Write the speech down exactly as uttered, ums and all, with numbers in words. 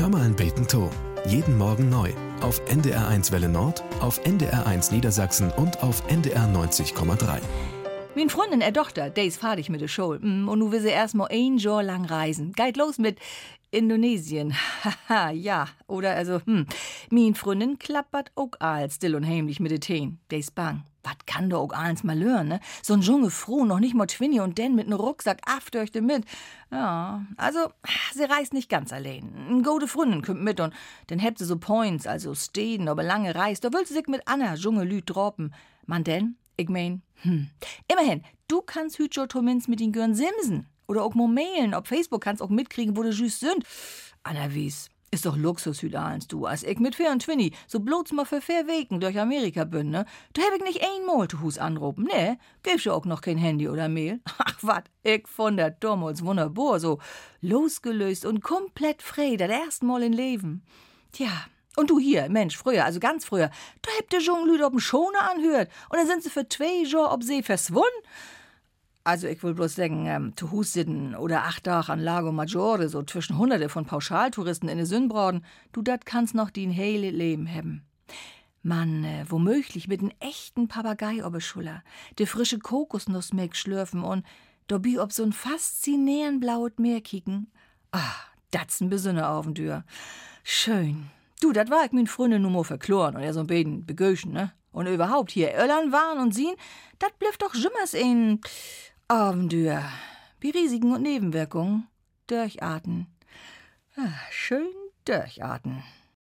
Hör mal ein beten to. Jeden Morgen neu. Auf N D R eins Welle Nord, auf N D R eins Niedersachsen und auf N D R neunzig Komma drei. Min Freundin, er Tochter, der ist fertig mit der Schule. Und nu will sie erst mal ein Jahr lang reisen. Geht los mit Indonesien. Haha, ja. Oder also, hm. Min Freundin klappert auch als still und heimlich mit den Teen. Der ist bang. Was kann da auch eins mal lernen, ne? So ein junge Frau, noch nicht mal Twinny und denn mit nem Rucksack aftörchte mit. Ja, also, sie reist nicht ganz allein. Eine gute Freundin kommt mit und dann habt sie so Points, also Städten, aber lange reist. Da will sie sich mit Anna junge Lüd droppen. Man denn? Ich mein, hm. Immerhin, du kannst hüt jo zumindest mit den Görn simsen. Oder auch mal mailen. Auf Facebook kannst auch mitkriegen, wo du just sind. Anna wies, ist doch Luxus hüt als du. Als ich mit Fair und Twinny so bloß mal für vier Wegen durch Amerika bin, ne? Da hab ich nicht einmal zu Hus anrufen. Ne, gibst du auch noch kein Handy oder Mail. Ach, wat, ich fand das damals wunderbar. So losgelöst und komplett frei, das erste Mal im Leben. Tja. Und du hier, Mensch, früher, also ganz früher, da habt ihr schon Lüde ob'n Schoner anhört. Und dann sind sie für zwei Jahre ob See verschwunden. Also ich will bloß sagen, ähm, zu Hus sitten oder acht Tage an Lago Maggiore, so zwischen hunderte von Pauschaltouristen in den Sündbraden, du, dat kannst noch din hele Leben haben. Man, äh, womöglich mit en echten Papagei obe Schuller, de frische Kokosnuss meg schlürfen und dobi ob so'n faszinierend blauet Meer kicken. Ah, dat's n Besünne auf'n Tür. Schön. Du, dat war ich min Freunde nur mal verkloren und er so ein Beten begöschen, ne? Und überhaupt hier Irland waren und sehen, dat bliff doch jimmers in Abenteuer. Wie Risiken und Nebenwirkungen. Durchatmen. Ah, schön durchatmen.